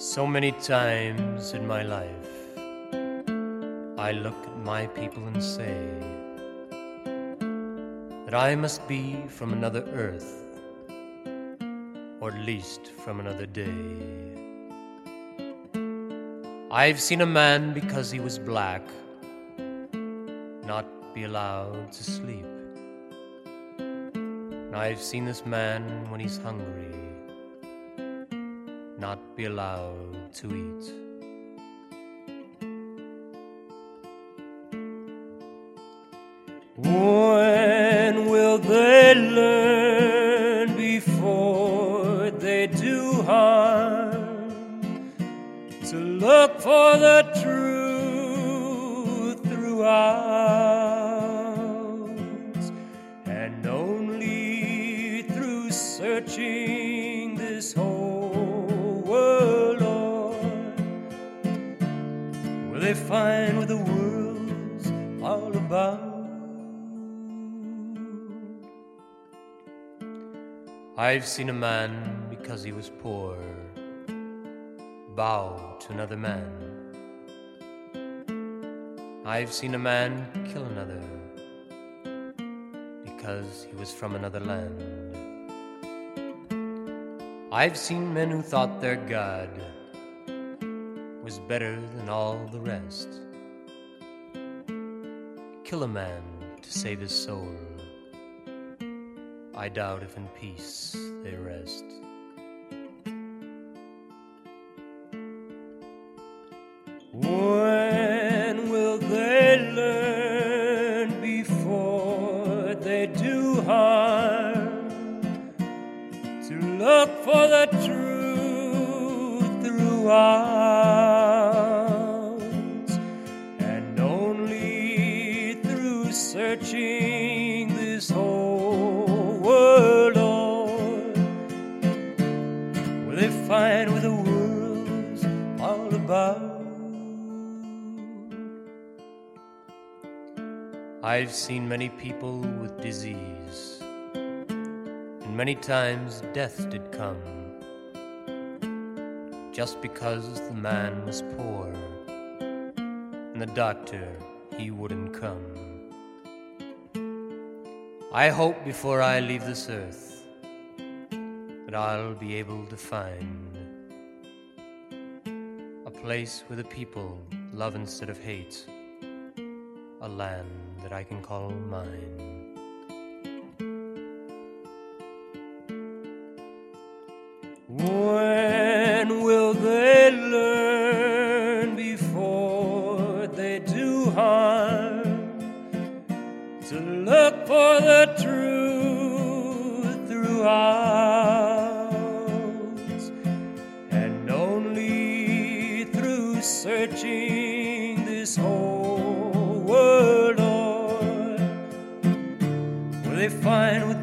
So many times in my life I look at my people and say that I must be from another earth, or at least from another day. I've seen a man, because he was black, not be allowed to sleep. And I've seen this man, when he's hungry, not be allowed to eat. When will they learn before they do harm to look for the truth throughout, and only through searching this whole world, Lord, will they find what the world's all about. I've seen a man, because he was poor, bow to another man. I've seen a man kill another, because he was from another land. I've seen men who thought their God was better than all the rest kill a man to save his soul. I doubt if in peace they rest. When will they learn before they do harm to look for the truth throughout, and only through searching this whole world, Lord, will they find what the world's all about. I've seen many people with disease, and many times death did come, just because the man was poor, and the doctor, he wouldn't come. I hope before I leave this earth that I'll be able to find a place where the people love instead of hate, a land that I can call mine. When will they learn before they do harm to look for the truth throughout, and only through searching this whole world, Lord, will they find